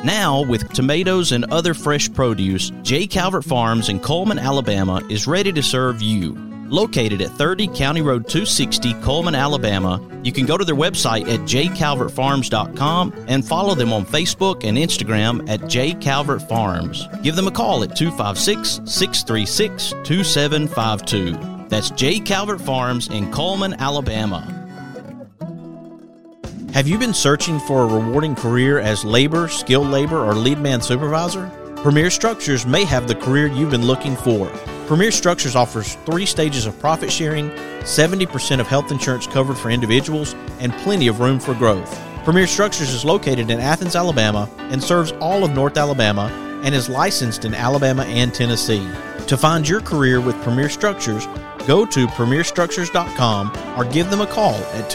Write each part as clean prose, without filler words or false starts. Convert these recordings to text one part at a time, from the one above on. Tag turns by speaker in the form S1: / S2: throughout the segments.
S1: Now, with tomatoes and other fresh produce, J. Calvert Farms in Coleman, Alabama is ready to serve you. Located at 30 County Road 260, Coleman, Alabama, you can go to their website at jcalvertfarms.com and follow them on Facebook and Instagram at jcalvertfarms. Give them a call at 256-636-2752. That's J. Calvert Farms in Coleman, Alabama. Have you been searching for a rewarding career as labor, skilled labor, or lead man supervisor? Premier Structures may have the career you've been looking for. Premier Structures offers 3 stages of profit sharing, 70% of health insurance covered for individuals, and plenty of room for growth. Premier Structures is located in Athens, Alabama, and serves all of North Alabama and is licensed in Alabama and Tennessee. To find your career with Premier Structures, go to premierstructures.com or give them a call at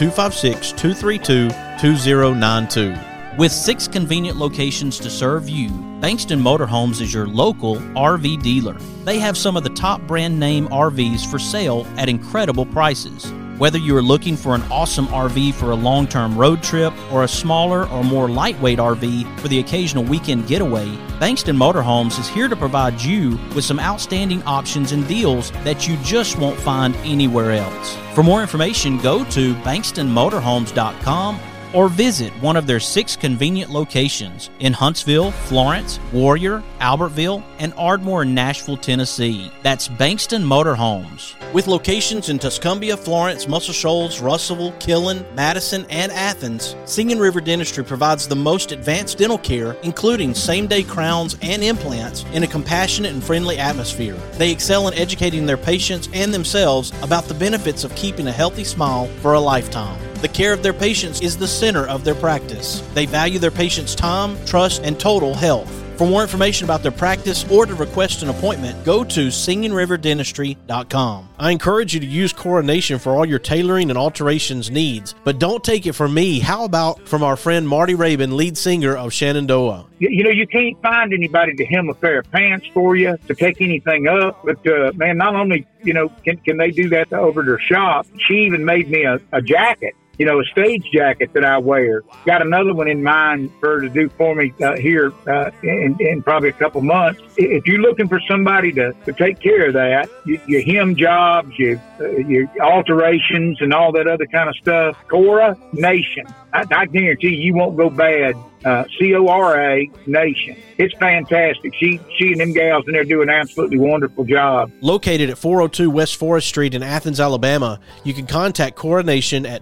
S1: 256-232-2092. With 6 convenient locations to serve you, Bankston Motorhomes is your local RV dealer. They have some of the top brand name RVs for sale at incredible prices. Whether you are looking for an awesome RV for a long-term road trip or a smaller or more lightweight RV for the occasional weekend getaway, Bankston Motorhomes is here to provide you with some outstanding options and deals that you just won't find anywhere else. For more information, go to bankstonmotorhomes.com or visit one of their 6 convenient locations in Huntsville, Florence, Warrior, Albertville, and Ardmore in Nashville, Tennessee. That's Bankston Motorhomes. With locations in Tuscumbia, Florence, Muscle Shoals, Russellville, Killen, Madison, and Athens, Singing River Dentistry provides the most advanced dental care, including same-day crowns and implants, in a compassionate and friendly atmosphere. They excel in educating their patients and themselves about the benefits of keeping a healthy smile for a lifetime. The care of their patients is the center of their practice. They value their patients' time, trust, and total health. For more information about their practice or to request an appointment, go to singingriverdentistry.com. I encourage you to use Coronation for all your tailoring and alterations needs, but don't take it from me. How about from our friend Marty Rabin, lead singer of Shenandoah?
S2: You know, you can't find anybody to hem a pair of pants for you, to take anything up. But, man, not only, can they do that over their shop, she even made me a jacket. A stage jacket that I wear. Got another one in mind for her to do for me here in probably a couple months. If you're looking for somebody to take care of that, your hem jobs, your alterations, and all that other kind of stuff, Coronation. I guarantee you won't go bad. Cora Nation. It's fantastic. She and them gals in there do an absolutely wonderful job.
S1: Located at 402 West Forest Street in Athens, Alabama, you can contact Coronation at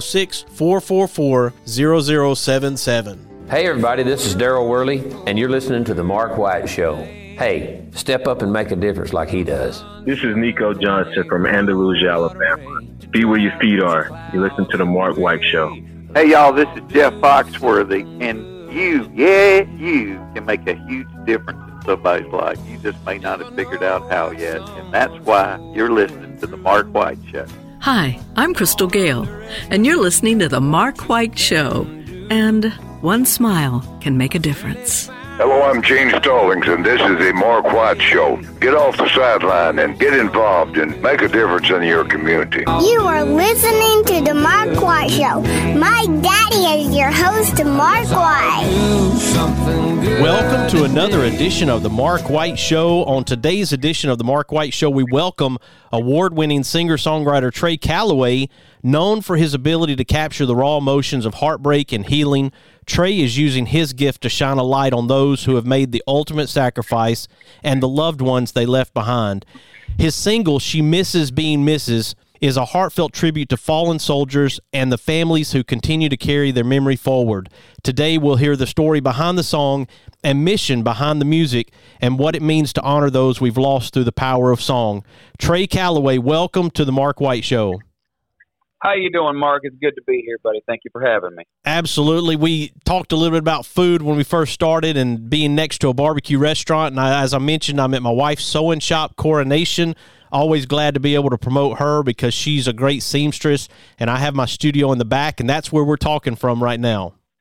S1: 256-444-0077.
S3: Hey everybody, this is Daryl Worley, and you're listening to The Mark White Show. Hey, step up and make a difference like he does.
S4: This is Nico Johnson from Andalusia, Alabama. Be where your feet are. You listen to The Mark White Show.
S5: Hey, y'all, this is Jeff Foxworthy, and you can make a huge difference in somebody's life. You just may not have figured out how yet, and that's why you're listening to The Mark White Show.
S6: Hi, I'm Crystal Gale, and you're listening to The Mark White Show, and one smile can make a difference.
S7: Hello, I'm Gene Stallings, and this is the Mark White Show. Get off the sideline and get involved and make a difference in your community.
S8: You are listening to The Mark White Show. My daddy is your host, Mark White.
S1: Welcome to another edition of The Mark White Show. On today's edition of The Mark White Show, we welcome award-winning singer-songwriter Trey Calloway. Known for his ability to capture the raw emotions of heartbreak and healing, Trey is using his gift to shine a light on those who have made the ultimate sacrifice and the loved ones they left behind. His single, She Misses Being Mrs., is a heartfelt tribute to fallen soldiers and the families who continue to carry their memory forward. Today, we'll hear the story behind the song and mission behind the music and what it means to honor those we've lost through the power of song. Trey Calloway, welcome to the Mark White Show.
S9: How you doing, Mark? It's good to be here, buddy. Thank you for having me.
S1: Absolutely. We talked a little bit about food when we first started and being next to a barbecue restaurant. And as I mentioned, I'm at my wife's sewing shop, Coronation. Always glad to be able to promote her because she's a great seamstress. And I have my studio in the back, and that's where we're talking from right now.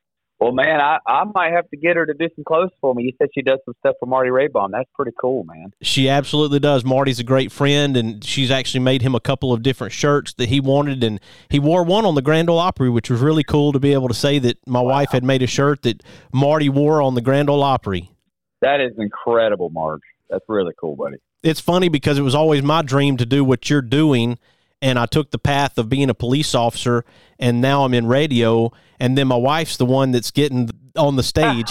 S9: Well, man, I might have to get her to do some clothes for me. You said she does some stuff for Marty Raybon. That's pretty cool, man.
S1: She absolutely does. Marty's a great friend, and she's actually made him a couple of different shirts that he wanted, and he wore one on the Grand Ole Opry, which was really cool to be able to say that my wife had made a shirt that Marty wore on the Grand Ole Opry.
S9: That is incredible, Mark. That's really cool, buddy.
S1: It's funny because it was always my dream to do what you're doing, and I took the path of being a police officer, and now I'm in radio, and then my wife's the one that's getting on the stage.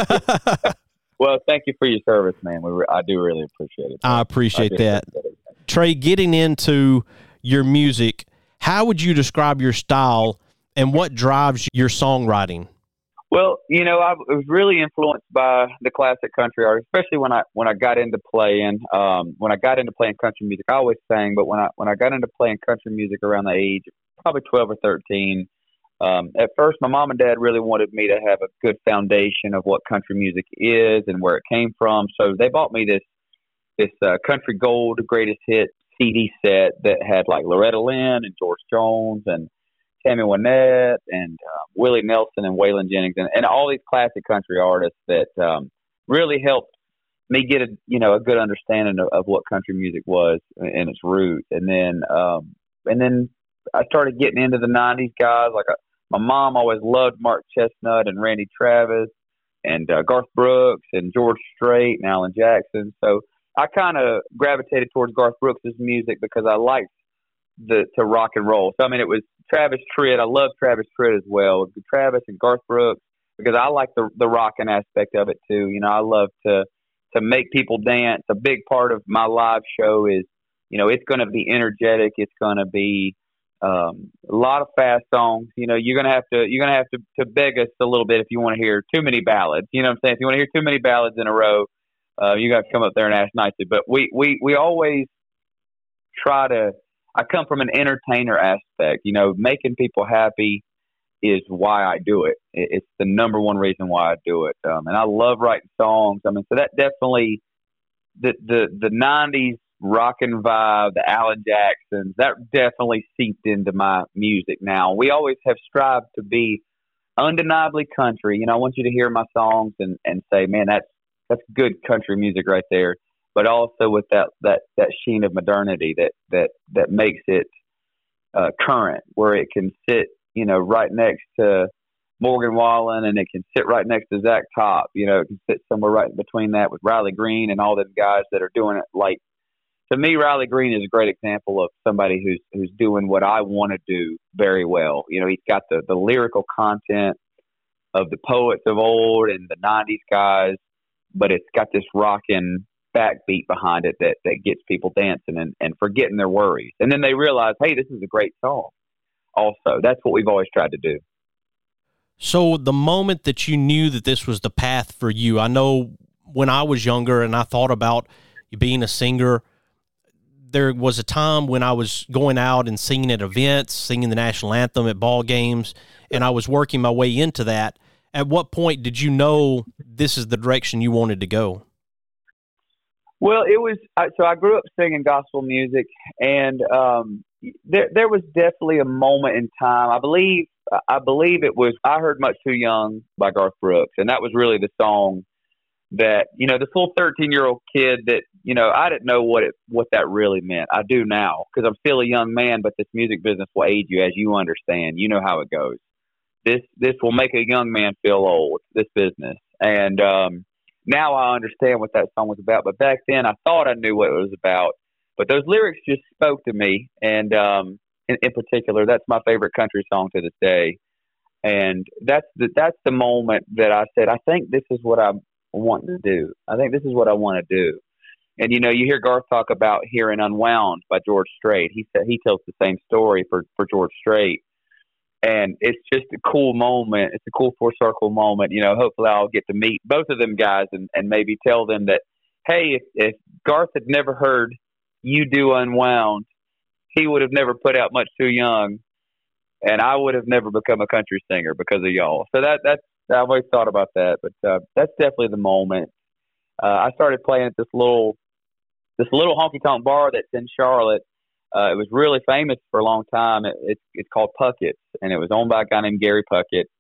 S9: Well, thank you for your service, man. I do really appreciate it.
S1: I appreciate that. Trey, getting into your music, how would you describe your style, and what drives your songwriting?
S9: Well, you know, I was really influenced by the classic country artists, especially when I got into playing. When I got into playing country music, I always sang, but when I got into playing country music around the age of probably 12 or 13, at first my mom and dad really wanted me to have a good foundation of what country music is and where it came from. So they bought me this Country Gold Greatest Hit CD set that had like Loretta Lynn and George Jones and Tammy Wynette and Willie Nelson and Waylon Jennings and all these classic country artists that really helped me get a good understanding of what country music was and its roots. And then I started getting into the 90s guys. Like my mom always loved Mark Chestnut and Randy Travis and Garth Brooks and George Strait and Alan Jackson. So I kind of gravitated towards Garth Brooks' music because I liked to rock and roll. So, I mean, it was Travis Tritt. I love Travis Tritt as well. Travis and Garth Brooks, because I like the rocking aspect of it too. You know, I love to make people dance. A big part of my live show is, you know, it's going to be energetic. It's going to be a lot of fast songs. You know, you're gonna have to beg us a little bit if you want to hear too many ballads. You know what I'm saying? If you want to hear too many ballads in a row, you got to come up there and ask nicely. But we always try to. I come from an entertainer aspect. You know, making people happy is why I do it. It's the number one reason why I do it. And I love writing songs. I mean, so that definitely the 90s rockin' vibe, the Alan Jacksons, that definitely seeped into my music now. We always have strived to be undeniably country. You know, I want you to hear my songs and say, man, that's good country music right there. But also with that sheen of modernity that makes it current, where it can sit, you know, right next to Morgan Wallen, and it can sit right next to Zach Top. You know, it can sit somewhere right between that with Riley Green and all them guys that are doing it. Like, to me, Riley Green is a great example of somebody who's doing what I want to do very well. You know, he's got the lyrical content of the poets of old and the 90s guys, but it's got this rockin' backbeat behind it that gets people dancing and forgetting their worries. And then they realize, hey, this is a great song. Also, that's what we've always tried to do.
S1: So the moment that you knew that this was the path for you, I know when I was younger and I thought about being a singer, there was a time when I was going out and singing at events, singing the national anthem at ball games, and I was working my way into that. At what point did you know this is the direction you wanted to go?
S9: Well, it was so I grew up singing gospel music, and there was definitely a moment in time. I believe it was I Heard Much Too Young by Garth Brooks, and that was really the song that, you know, the full 13-year-old kid that, you know, I didn't know what that really meant. I do now because I'm still a young man, but this music business will age you, as you understand. You know how it goes. This will make a young man feel old, this business. And now I understand what that song was about. But back then I thought I knew what it was about. But those lyrics just spoke to me. And in particular, that's my favorite country song to this day. And that's the moment that I said, I think this is what I'm wanting to do. I think this is what I want to do. And, you know, you hear Garth talk about hearing Unwound by George Strait. He said he tells the same story for George Strait. And it's just a cool moment. It's a cool full circle moment. You know, hopefully I'll get to meet both of them guys and maybe tell them that, hey, if Garth had never heard you do Unwound, he would have never put out Much Too Young, and I would have never become a country singer because of y'all. So that's I've always thought about that, but that's definitely the moment. I started playing at this little honky tonk bar that's in Charlotte. It was really famous for a long time. It's called Puckett's, and it was owned by a guy named Gary Puckett.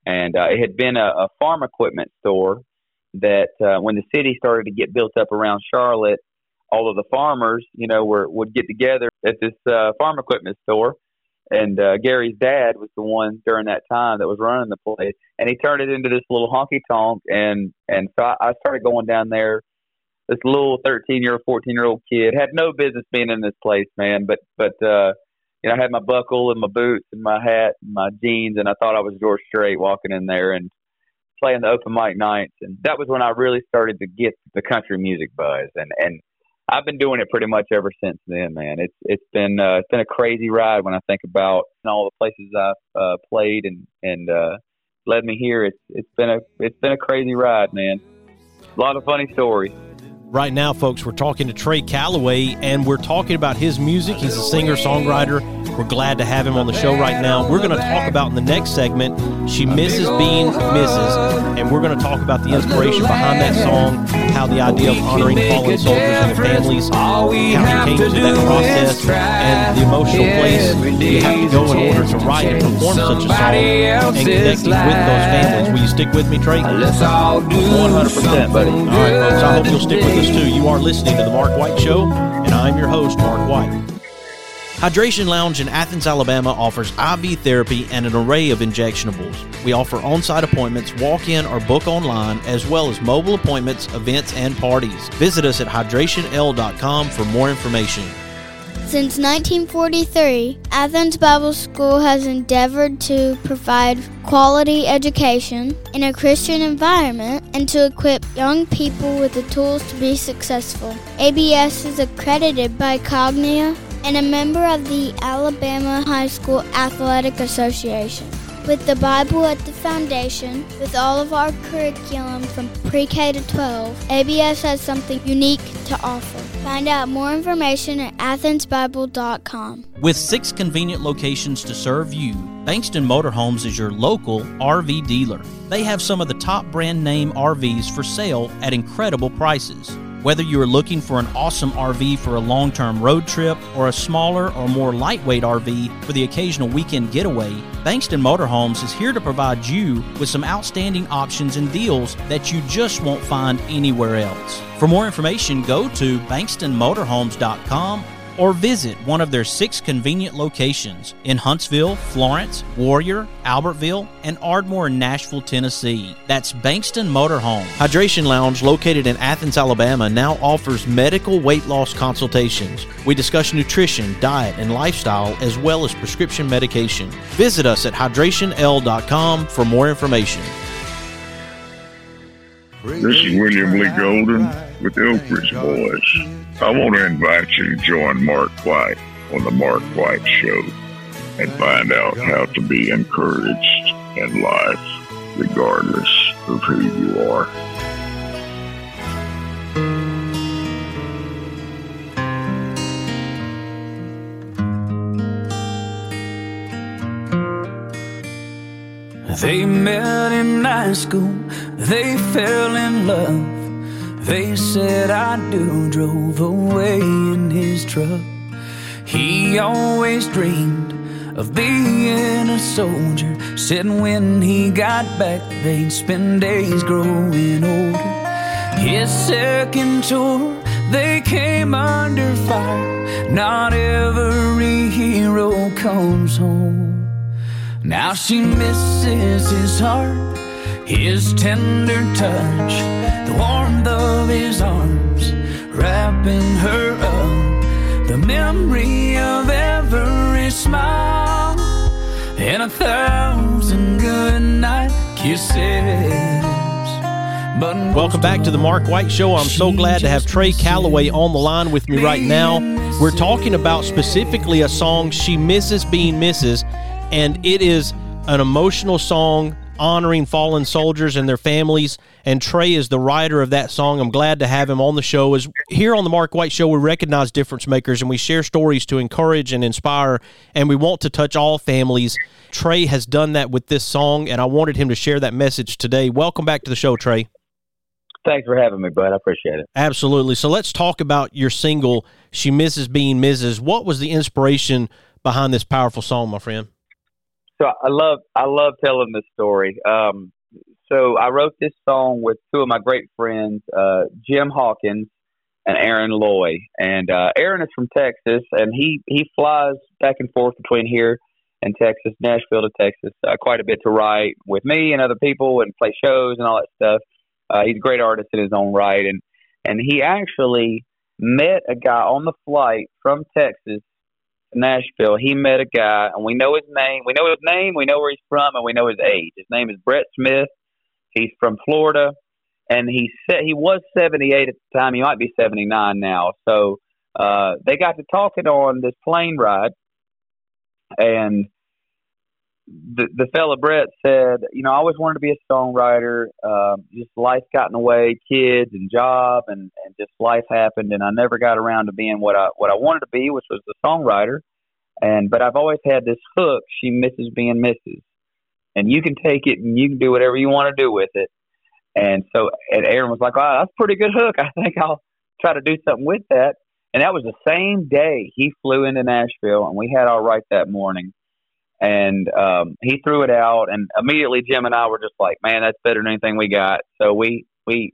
S9: And it had been a farm equipment store that when the city started to get built up around Charlotte, all of the farmers, would get together at this farm equipment store. And Gary's dad was the one during that time that was running the place. And he turned it into this little honky-tonk. And so I started going down there. This little 13-year-old, 14-year-old kid had no business being in this place, man. But I had my buckle and my boots and my hat and my jeans, and I thought I was George Strait walking in there and playing the open mic nights. And that was when I really started to get the country music buzz. And I've been doing it pretty much ever since then, man. It's been a crazy ride when I think about all the places I've played and led me here. It's been a crazy ride, man. A lot of funny stories.
S10: Right now, folks, we're talking to Trey Calloway, and we're talking about his music. He's a singer-songwriter. We're glad to have him on the show right now. We're going to talk about in the next segment, She Misses Being Mrs., and we're going to talk about the inspiration behind that song, how the idea of honoring fallen soldiers and their families, how he came to that process, and the emotional place you have to go in order to write and perform such a song and connecting with those families. Will you stick with me, Trey?
S9: 100%, buddy.
S10: All right, folks, I hope you'll stick with us too. You are listening to The Mark White Show, and I'm your host, Mark White. Hydration Lounge in Athens, Alabama offers IV therapy and an array of injectionables. We offer on-site appointments, walk-in or book online, as well as mobile appointments, events, and parties. Visit us at hydrationl.com for more information.
S8: Since 1943, Athens Bible School has endeavored to provide quality education in a Christian environment and to equip young people with the tools to be successful. ABS is accredited by Cognia and a member of the Alabama High School Athletic Association. With the Bible at the foundation, with all of our curriculum from pre-K to 12, ABS has something unique to offer. Find out more information at athensbible.com.
S1: With 6 convenient locations to serve you, Bankston Motorhomes is your local RV dealer. They have some of the top brand name RVs for sale at incredible prices. Whether you are looking for an awesome RV for a long-term road trip or a smaller or more lightweight RV for the occasional weekend getaway, Bankston Motorhomes is here to provide you with some outstanding options and deals that you just won't find anywhere else. For more information, go to bankstonmotorhomes.com or visit one of their 6 convenient locations in Huntsville, Florence, Warrior, Albertville, and Ardmore in Nashville, Tennessee. That's Bankston Motorhome.
S10: Hydration Lounge, located in Athens, Alabama, now offers medical weight loss consultations. We discuss nutrition, diet, and lifestyle, as well as prescription medication. Visit us at hydrationl.com for more information.
S7: This is William Lee Golden with the Oak Ridge Boys. I want to invite you to join Mark White on the Mark White Show and find out how to be encouraged in life, regardless of who you are.
S11: They met in high school, they fell in love. They said I do, drove away in his truck. He always dreamed of being a soldier. Said when he got back, they'd spend days growing older. His second tour, they came under fire. Not every hero comes home. Now she misses his heart, his tender touch, the warmth of his arms wrapping her up, the memory of every smile and 1,000 goodnight kisses.
S10: Welcome back to the Mark White Show. I'm so glad to have Trey Calloway on the line with me right now. We're talking about specifically a song, She Misses Being Mrs., and it is an emotional song honoring fallen soldiers and their families, and Trey is the writer of that song. I'm glad to have him on the show. As here on the Mark White Show, we recognize difference makers, and we share stories to encourage and inspire, and we want to touch all families. Trey has done that with this song, and I wanted him to share that message today. Welcome back to the show, Trey.
S9: Thanks for having me, bud. I appreciate it.
S10: Absolutely. So let's talk about your single, She Misses Being Mrs. What was the inspiration behind this powerful song, my friend?
S9: So I love telling this story. So I wrote this song with two of my great friends, Jim Hawkins and Aaron Loy. And Aaron is from Texas, and he flies back and forth between here and Texas, Nashville to Texas, quite a bit to write with me and other people and play shows and all that stuff. He's a great artist in his own right, and he actually met a guy on the flight from Texas to Nashville. He met a guy, and we know his name. We know where he's from, and we know his age. His name is Brett Smith. He's from Florida, and he was 78 at the time. He might be 79 now. So they got to talking on this plane ride, and the fella Brett said, I always wanted to be a songwriter. Just life got in the way, kids and job, and just life happened, and I never got around to being what I wanted to be, which was a songwriter. But I've always had this hook. She misses being Mrs. And you can take it and you can do whatever you want to do with it. And Aaron was like, "Oh, that's a pretty good hook. I think I'll try to do something with that." And that was the same day he flew into Nashville, and we had our write that morning. And he threw it out, and immediately Jim and I were just like, "Man, that's better than anything we got." So we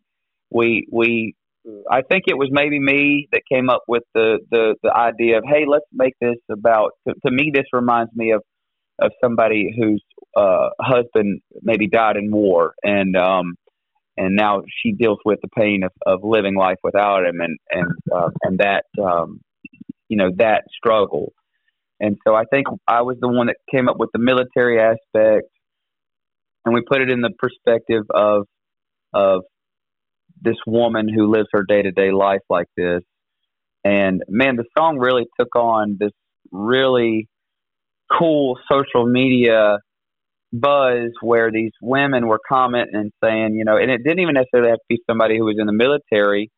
S9: I think it was maybe me that came up with the idea of, hey, let's make this about. To me, this reminds me of somebody whose husband maybe died in war, and now she deals with the pain of living life without him, and that that struggle. And so I think I was the one that came up with the military aspect, and we put it in the perspective of this woman who lives her day-to-day life like this. And man, the song really took on this really cool social media buzz where these women were commenting and saying, and it didn't even necessarily have to be somebody who was in the military.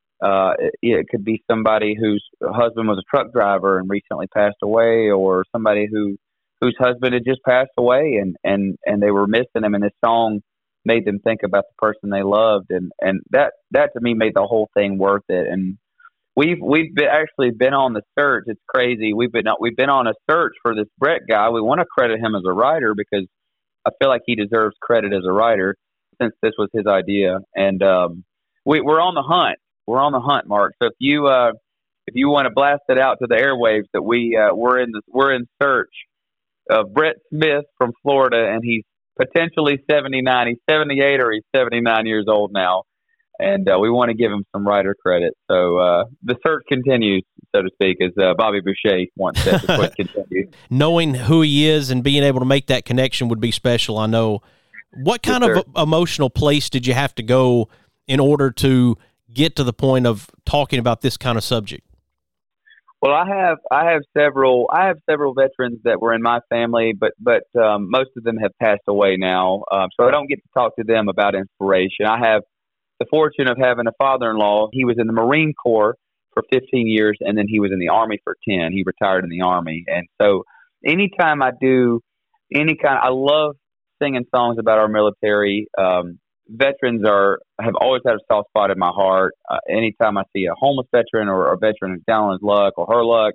S9: It could be somebody whose husband was a truck driver and recently passed away, or somebody whose husband had just passed away and they were missing him. And this song made them think about the person they loved. And that to me made the whole thing worth it. And we've actually been on the search. It's crazy. We've been on a search for this Brett guy. We want to credit him as a writer because I feel like he deserves credit as a writer since this was his idea. And we're on the hunt. We're on the hunt, Mark. So if you want to blast it out to the airwaves that we're in search of Brett Smith from Florida, and he's potentially 79. He's 78 or he's 79 years old now, and we want to give him some writer credit. So the search continues, so to speak, as Bobby Boucher once said. The quest continues.
S10: Knowing who he is and being able to make that connection would be special, I know. What kind of emotional place did you have to go in order to get to the point of talking about this kind of subject?
S9: Well, I have several veterans that were in my family, but most of them have passed away now, so I don't get to talk to them about inspiration. I have the fortune of having a father-in-law. He was in the Marine Corps for 15 years, and then he was in the Army for 10. He retired in the Army, and so anytime I do I love singing songs about our military. Veterans have always had a soft spot in my heart. Anytime I see a homeless veteran or a veteran who's down on his luck or her luck,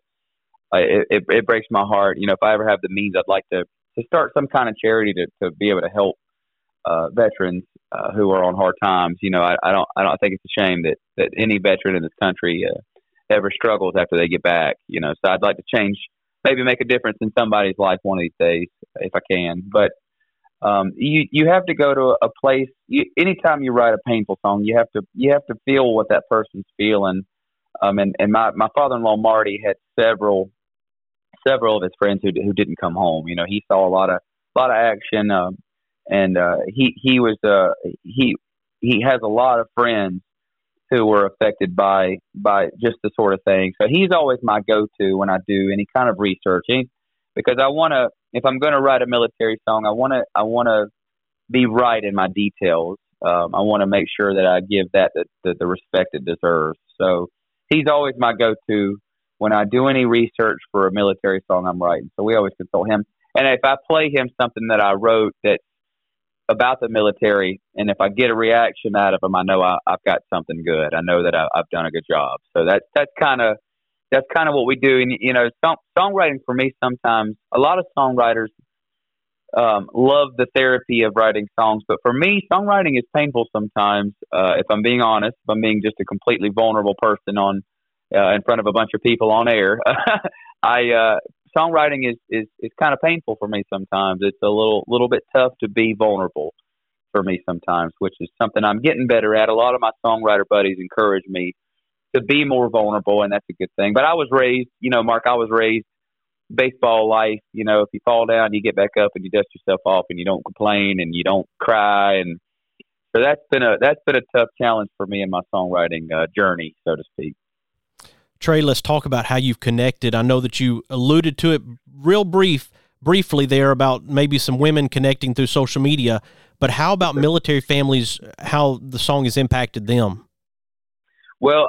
S9: it breaks my heart. If I ever have the means, I'd like to start some kind of charity to be able to help veterans who are on hard times. I don't think it's a shame that any veteran in this country ever struggles after they get back. So I'd like to change, maybe make a difference in somebody's life one of these days if I can. But you have to go to a place. Anytime you write a painful song, you have to feel what that person's feeling. And my father-in-law Marty had several of his friends who didn't come home. He saw a lot of action, and he has a lot of friends who were affected by just the sort of thing. So he's always my go-to when I do any kind of researching, because if I'm going to write a military song, I want to be right in my details. I want to make sure that I give that the respect it deserves. So he's always my go-to when I do any research for a military song I'm writing. So we always consult him. And if I play him something that I wrote that's about the military, and if I get a reaction out of him, I know I've got something good. I know that I've done a good job. So that's kind of what we do. And, songwriting for me, sometimes a lot of songwriters, love the therapy of writing songs. But for me, songwriting is painful sometimes. If I'm being honest, if I'm being just a completely vulnerable person on in front of a bunch of people on air, songwriting is kind of painful for me sometimes. It's a little bit tough to be vulnerable for me sometimes, which is something I'm getting better at. A lot of my songwriter buddies encourage me to be more vulnerable, and that's a good thing. But I was raised, Mark, baseball life, if you fall down, you get back up and you dust yourself off and you don't complain and you don't cry. And so that's been a tough challenge for me in my songwriting journey, so to speak.
S10: Trey, let's talk about how you've connected. I know that you alluded to it briefly there about maybe some women connecting through social media, but how about military families, how the song has impacted them?
S9: Well,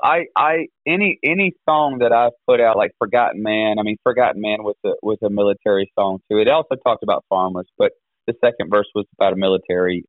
S9: any song that I've put out, like Forgotten Man, Forgotten Man was a military song too. It also talked about farmers, but the second verse was about a military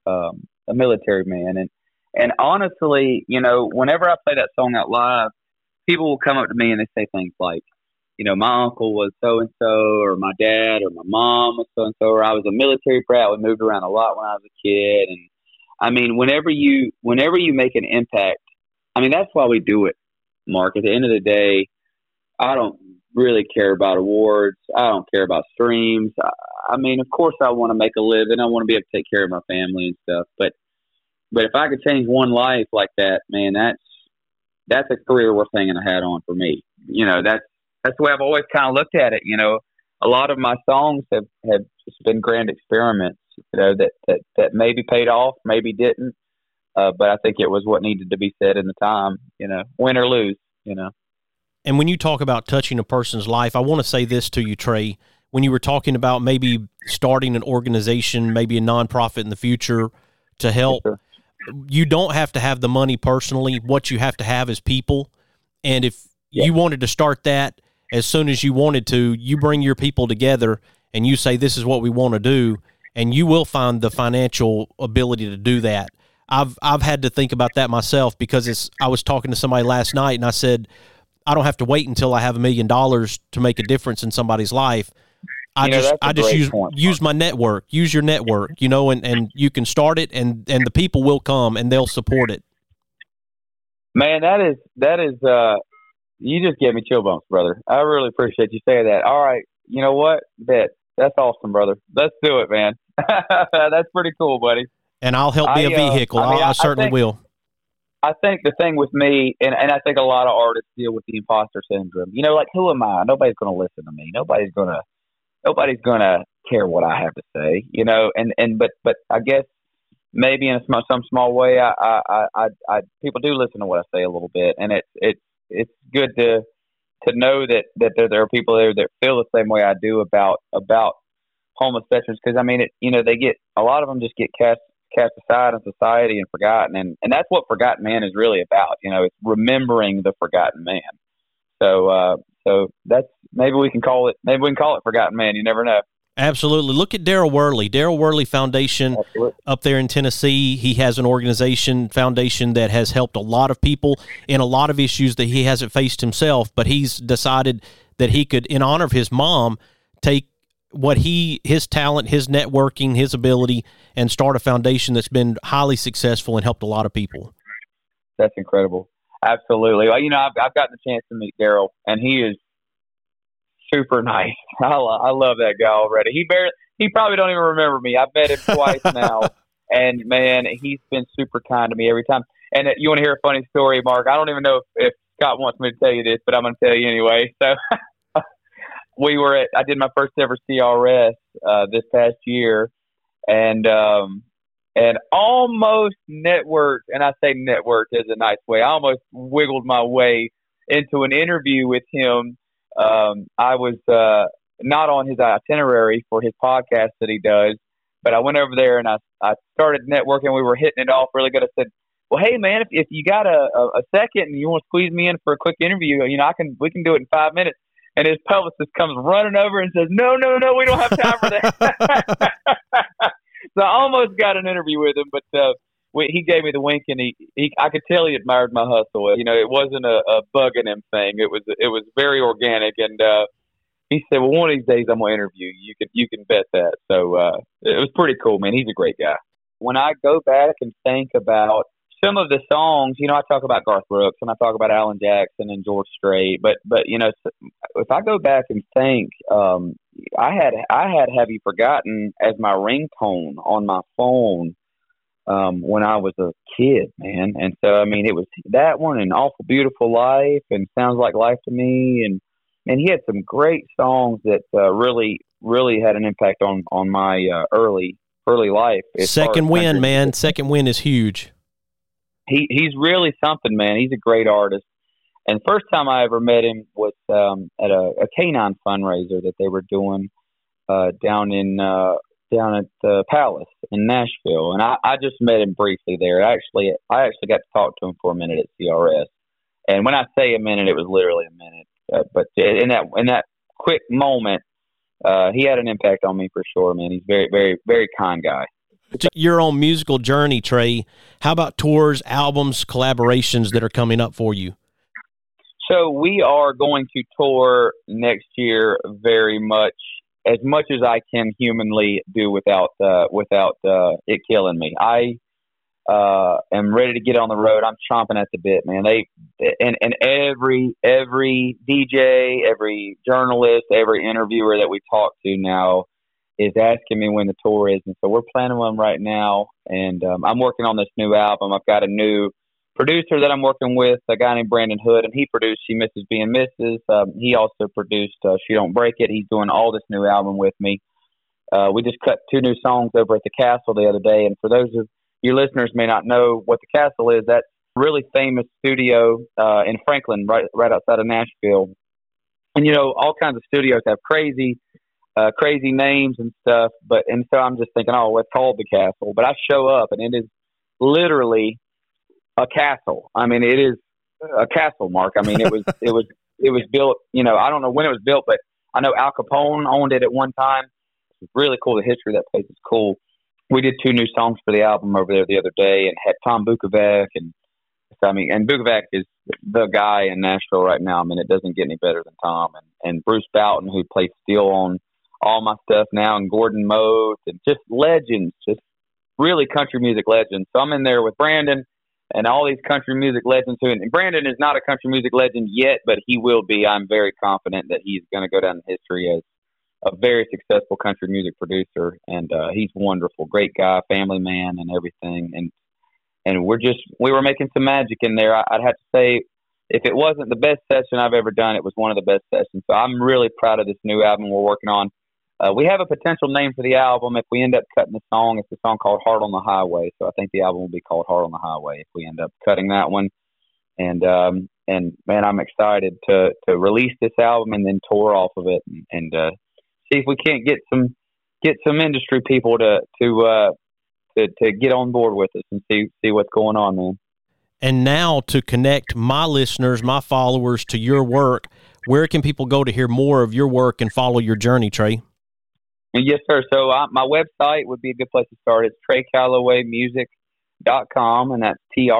S9: man. And honestly, whenever I play that song out live, people will come up to me and they say things like, my uncle was so-and-so, or my dad or my mom was so-and-so, or I was a military brat. We moved around a lot when I was a kid. And whenever you make an impact, that's why we do it, Mark. At the end of the day, I don't really care about awards. I don't care about streams. Of course I want to make a living. I want to be able to take care of my family and stuff. But if I could change one life like that, man, that's a career worth hanging a hat on for me. That's the way I've always kind of looked at it. A lot of my songs have just been grand experiments, that maybe paid off, maybe didn't. But I think it was what needed to be said in the time, win or lose,
S10: And when you talk about touching a person's life, I want to say this to you, Trey. When you were talking about maybe starting an organization, maybe a nonprofit in the future to help,
S9: sure.
S10: You don't have to have the money personally. What you have to have is people. And if you wanted to start that as soon as you wanted to, you bring your people together and you say, this is what we want to do, and you will find the financial ability to do that. I've had to think about that myself because I was talking to somebody last night and I said, I don't have to wait until I have $1 million to make a difference in somebody's life. I just use my network, use your network, and you can start it and the people will come and they'll support it.
S9: Man, that is, you just gave me chill bumps, brother. I really appreciate you saying that. All right. You know what? That's awesome, brother. Let's do it, man. That's pretty cool, buddy.
S10: And I'll help be a vehicle. I certainly will.
S9: I think the thing with me, and I think a lot of artists deal with the imposter syndrome. Like, who am I? Nobody's going to listen to me. Nobody's going to care what I have to say. But I guess maybe in some small way, I people do listen to what I say a little bit, and it's good to know that there are people there that feel the same way I do about homeless veterans, because they get, a lot of them just get cast aside in society and forgotten, and that's what Forgotten Man is really about. It's remembering the forgotten man. So that's, maybe we can call it Forgotten Man. You never know.
S10: Absolutely. Look at Darrell Worley Foundation. Absolutely. Up there in Tennessee. He has an foundation that has helped a lot of people in a lot of issues that he hasn't faced himself, but he's decided that he could, in honor of his mom, take what his talent, his networking, his ability, and start a foundation that's been highly successful and helped a lot of people.
S9: That's incredible. Absolutely. Well, I've gotten the chance to meet Darrell, and he is super nice. I love that guy already. He probably don't even remember me. I've met him twice now, and man, he's been super kind to me every time. And you want to hear a funny story, Mark? I don't even know if Scott wants me to tell you this, but I'm going to tell you anyway. So I did my first ever CRS this past year, and almost networked, and I say networked as a nice way. I almost wiggled my way into an interview with him. I was not on his itinerary for his podcast that he does, but I went over there and I started networking. We were hitting it off really good. I said, well, hey man, if you got a second and you want to squeeze me in for a quick interview, we can do it in 5 minutes. And his publicist comes running over and says, no, we don't have time for that. So I almost got an interview with him, but he gave me the wink, and I could tell he admired my hustle. It wasn't a bugging him thing. It was very organic, and he said, well, one of these days I'm going to interview you. You can bet that. So it was pretty cool, man. He's a great guy. When I go back and think about some of the songs, I talk about Garth Brooks and I talk about Alan Jackson and George Strait, but if I go back and think, I had Have You Forgotten as my ringtone on my phone when I was a kid, man. And so, it was that one and Awful Beautiful Life and Sounds Like Life to Me. And he had some great songs that really, really had an impact on my early life.
S10: Second Wind, man. Second Wind is huge.
S9: He's really something, man. He's a great artist. And the first time I ever met him was at a canine fundraiser that they were doing down at the Palace in Nashville. And I just met him briefly there. I actually got to talk to him for a minute at CRS. And when I say a minute, it was literally a minute. But in that quick moment, he had an impact on me for sure, man. He's very, very, very kind guy.
S10: Your own musical journey, Trey, how about tours, albums, collaborations that are coming up for you?
S9: So we are going to tour next year very much as I can humanly do without it killing me. I am ready to get on the road. I'm chomping at the bit, man. And every DJ, every journalist, every interviewer that we talk to now is asking me when the tour is. And so we're planning one right now. And I'm working on this new album. I've got a new producer that I'm working with, a guy named Brandon Hood, and he produced She Misses Being Misses. He also produced She Don't Break It. He's doing all this new album with me. We just cut 2 new songs over at the Castle the other day. And for those of you listeners may not know what the Castle is, that's a really famous studio in Franklin, right outside of Nashville. And, all kinds of studios have crazy names and stuff. And so I'm just thinking, it's called the Castle. But I show up, and it is literally a castle. It is a castle, Mark. It was built, I don't know when it was built, but I know Al Capone owned it at one time. It's really cool. The history of that place is cool. We did 2 new songs for the album over there the other day and had Tom Bukovac. And Bukovac is the guy in Nashville right now. It doesn't get any better than Tom. And Bruce Boughton, who plays steel on all my stuff now, and Gordon Mote, and just legends, just really country music legends. So I'm in there with Brandon and all these country music legends. And Brandon is not a country music legend yet, but he will be. I'm very confident that he's going to go down in history as a very successful country music producer. And he's wonderful, great guy, family man, and everything. And we were making some magic in there. I'd have to say, if it wasn't the best session I've ever done, it was one of the best sessions. So I'm really proud of this new album we're working on. We have a potential name for the album if we end up cutting the song. It's a song called Heart on the Highway. So I think the album will be called Heart on the Highway if we end up cutting that one. And man, I'm excited to release this album and then tour off of it and see if we can't get some industry people to get on board with us and see what's going on, man.
S10: And now to connect my listeners, my followers to your work, where can people go to hear more of your work and follow your journey, Trey?
S9: Yes, sir. So my website would be a good place to start. It's TreyCallowayMusic.com, and that's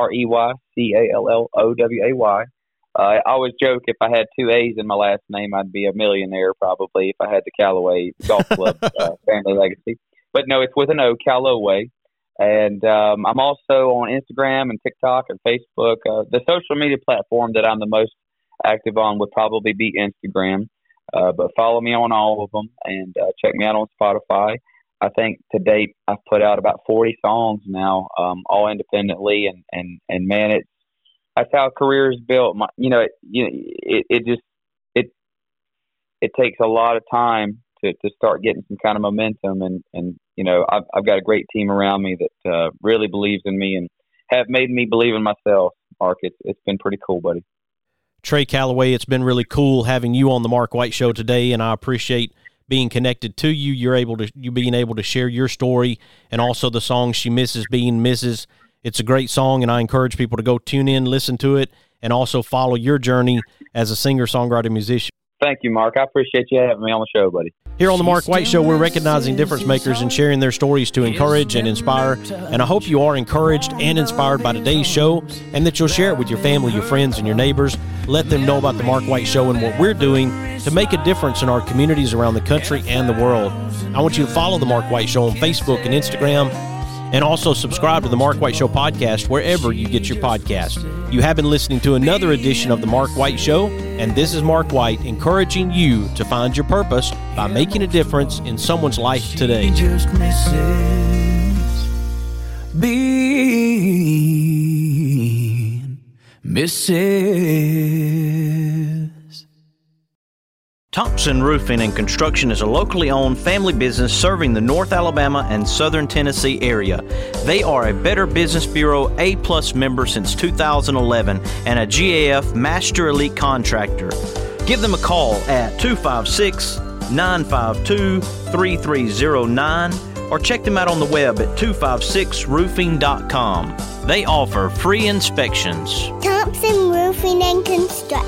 S9: TreyCalloway. I always joke if I had 2 A's in my last name, I'd be a millionaire probably if I had the Callaway Golf Club family legacy. But no, it's with an O, Calloway. And I'm also on Instagram and TikTok and Facebook. The social media platform that I'm the most active on would probably be Instagram. But follow me on all of them and check me out on Spotify. I think to date I've put out about 40 songs now, all independently, and man, that's how a career is built. It takes a lot of time to start getting some kind of momentum, and I've got a great team around me that really believes in me and have made me believe in myself. Mark, it's been pretty cool, buddy.
S10: Trey Calloway, it's been really cool having you on the Mark White Show today, and I appreciate being connected to you. You being able to share your story and also the song She Misses Being Misses. It's a great song, and I encourage people to go tune in, listen to it, and also follow your journey as a singer, songwriter, musician.
S9: Thank you, Mark. I appreciate you having me on the show, buddy.
S10: Here on the Mark White Show, we're recognizing difference makers and sharing their stories to encourage and inspire. And I hope you are encouraged and inspired by today's show, and that you'll share it with your family, your friends, and your neighbors. Let them know about the Mark White Show and what we're doing to make a difference in our communities around the country and the world. I want you to follow The Mark White Show on Facebook and Instagram, and also subscribe to The Mark White Show podcast wherever you get your podcast. You have been listening to another edition of The Mark White Show, and this is Mark White encouraging you to find your purpose by making a difference in someone's life today.
S11: Just being Mrs.
S1: Thompson Roofing and Construction is a locally owned family business serving the North Alabama and Southern Tennessee area. They are a Better Business Bureau A+ member since 2011 and a GAF Master Elite Contractor. Give them a call at 256-952-3309 or check them out on the web at 256roofing.com. They offer free inspections.
S12: Thompson Roofing and Construction.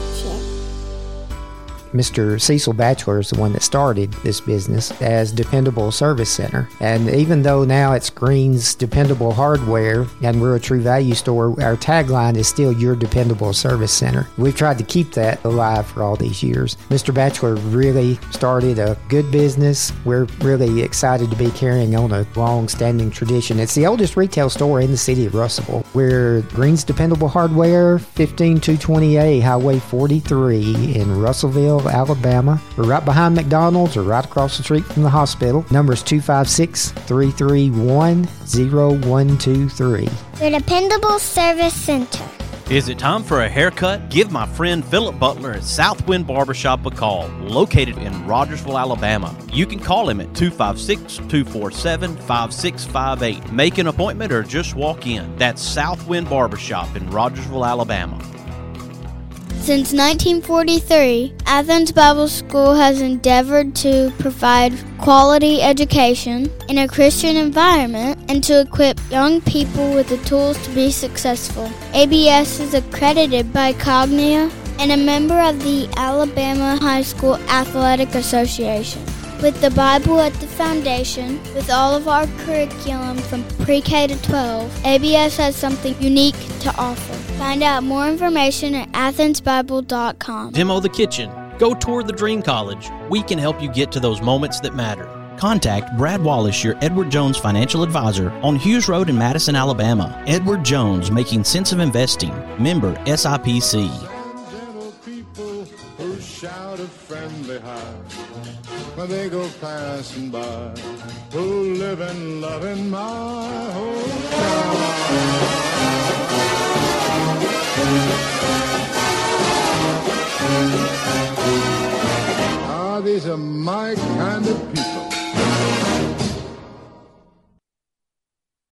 S12: Mr. Cecil Batchelor is the one that started this business as Dependable Service Center. And even though now it's Green's Dependable Hardware and we're a True Value store, our tagline is still Your Dependable Service Center. We've tried to keep that alive for all these years. Mr. Batchelor really started a good business. We're really excited to be carrying on a long-standing tradition. It's the oldest retail store in the city of Russellville. We're Green's Dependable Hardware, 15220A Highway 43 in Russellville, Alabama. We're right behind McDonald's or right across the street from the hospital. Number is 256-331-0123.
S8: Your Dependable Service Center.
S1: Is it time for a haircut? Give my friend Philip Butler at Southwind Barbershop a call, located in Rogersville, Alabama. You can call him at 256-247-5658. Make an appointment or just walk in. That's Southwind Barbershop in Rogersville, Alabama.
S8: Since 1943, Athens Bible School has endeavored to provide quality education in a Christian environment and to equip young people with the tools to be successful. ABS is accredited by Cognia and a member of the Alabama High School Athletic Association. With the Bible at the foundation, with all of our curriculum from pre-K to 12, ABS has something unique to offer. Find out more information at athensbible.com.
S1: Demo the kitchen. Go tour the Dream College. We can help you get to those moments that matter. Contact Brad Wallace, your Edward Jones financial advisor, on Hughes Road in Madison, Alabama. Edward Jones, making sense of investing. Member SIPC.
S13: When they go passing by, who live and love in my hometown. Ah, these are my kind of people.